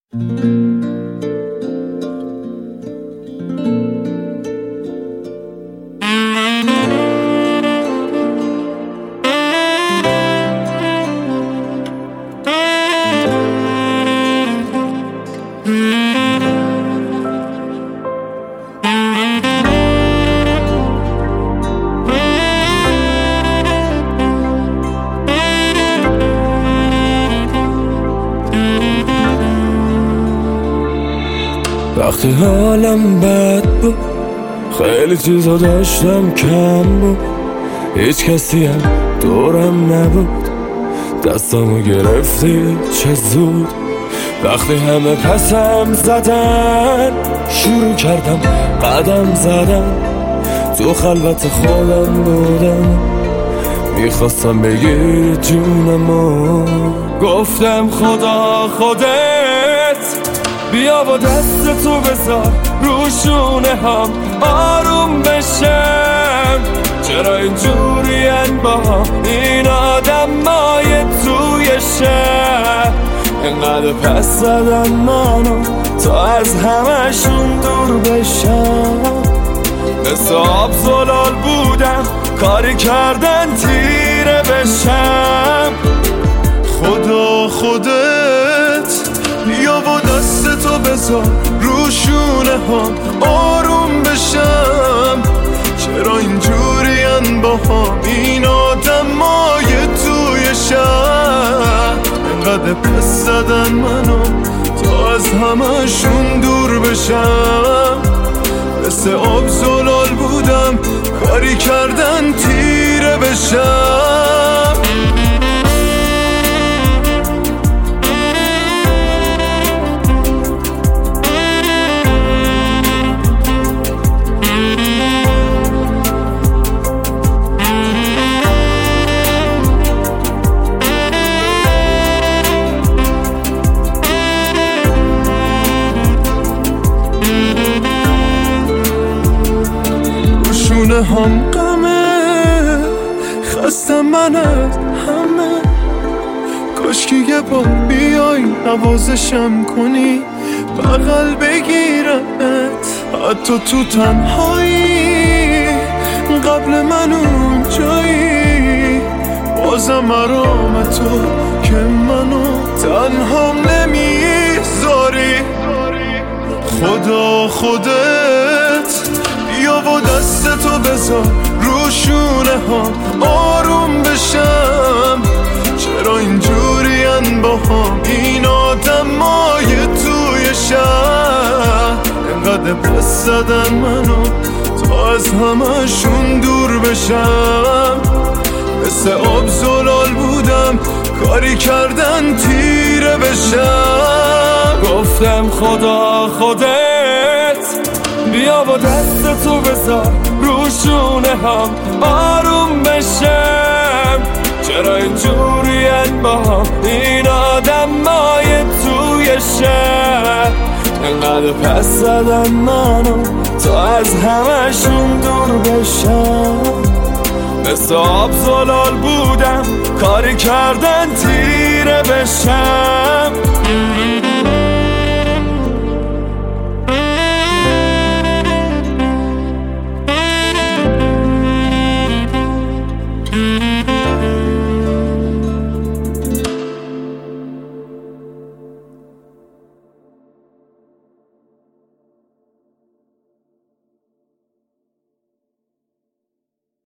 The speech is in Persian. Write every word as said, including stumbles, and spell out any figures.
وقتی حالم بد بود خیلی چیزا داشتم کم بود، هیچ کسی هم دورم نبود، دستامو گرفتی چه زود. وقتی همه پسم زدن شروع کردم قدم زدن، تو خلوت خودم بودم میخواستم بگی جونمو. گفتم خدا خودت بیا با دست تو بذار رو شونه هم آروم بشم. چرا اینجورین با هم این آدمای توی شهر، اینقدر پس زدن منو تا از همشون دور بشم. مثل آب زلال بودم کاری کردن تیره بشم. خدا خودت بیا با دست تو بذار رو شونه هم آروم بشم. چرا اینجورین با هم این آدمای توی شهر، انقدر پس زدن منو تا از همشون دور بشم. مثل آب زلال بودم کاری کردن تیره بشم. هم غمه خستم من از همه، کاشکی یه بار بیای نوازشم کنی بغل بگیرمت، حتی تو تنهایی قبل من اون جایی. بازم مرام تو که منو تنها نمیذاری. خدا خودت بیا با دست تو بذار رو شونه هم آروم بشم. چرا اینجورین با هم این آدمای توی شهر، انقدر پس زدن منو تا از همشون دور بشم. مثل آب زلال بودم کاری کردن تیره بشم. گفتم خدا خودت بیا با دست تو بذار رو شونه هم آروم بشم. چرا اینجورین با هم این آدمای توی شهر، انقدر پس زدن منو تا از همشون دور بشم. مثل آب زلال بودم کاری کردن تیره